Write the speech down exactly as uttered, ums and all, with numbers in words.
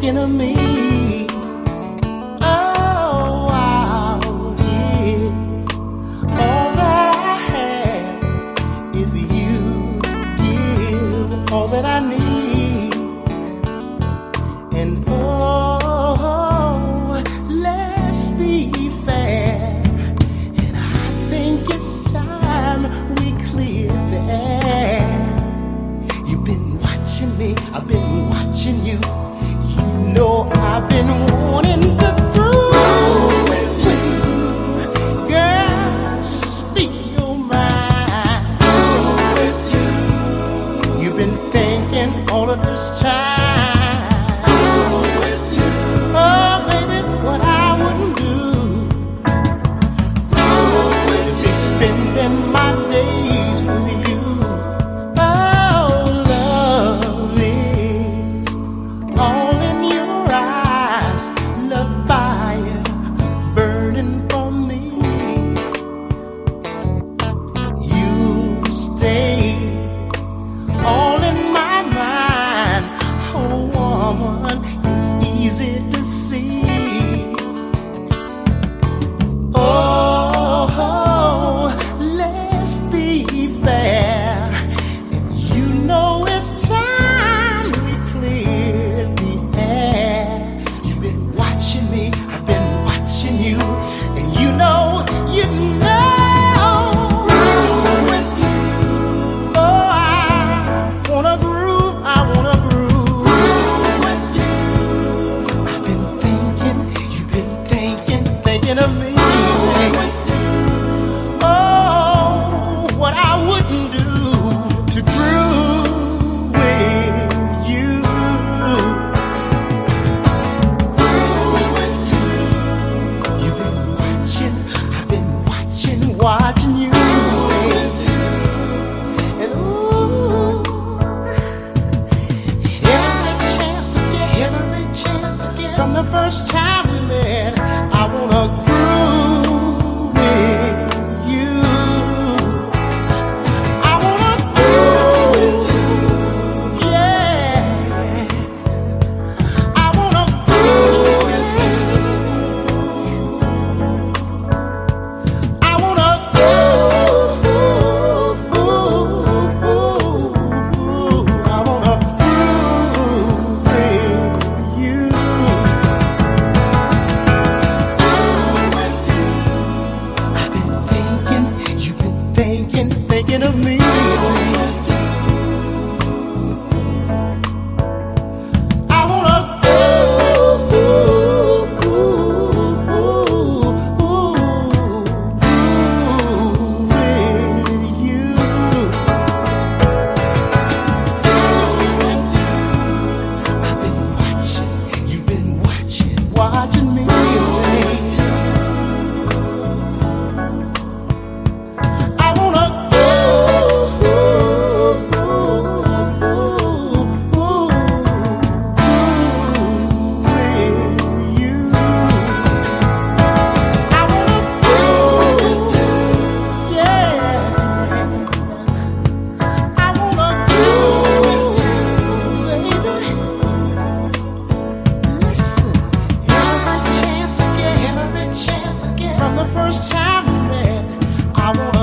thinking of me. Oh, I'll give all that I have if you give all that I need. And oh, let's be fair. And I think it's time we clear the air. You've been watching me, I've been watching you. You know I've been wanting to prove with you. Girl, speak your mind. With you. You've been thinking all of this time. With you. Oh, baby, what I wouldn't do. With be spending my days with you. Oh, love is all in your eyes, love fire burning for me. You stay all in my mind. Oh, woman, it's easy to see. Oh, let's be fair. You know it's time we clear the air. You've been watching me, I've been watching you, and you know, you know. With you. Oh, I wanna groove, I wanna groove. With you. I've been thinking, you've been thinking, thinking of me. Oh, what I wouldn't do to groove with you. You've been watching, I've been watching, watching you. And ooh, every chance I get, every chance I get, from the first time we met, I wanna groove with you. I wanna groove, yeah. I wanna groove, I wanna groove, I wanna groove with you. I've been thinking, you've been thinking, thinking of me. I wanna go with you. I've been watching, you've been watching, watching me. I wanna go with you. I wanna go, yeah. I wanna go, baby. Listen, every chance I get, every chance I get, from the first time we met, I wanna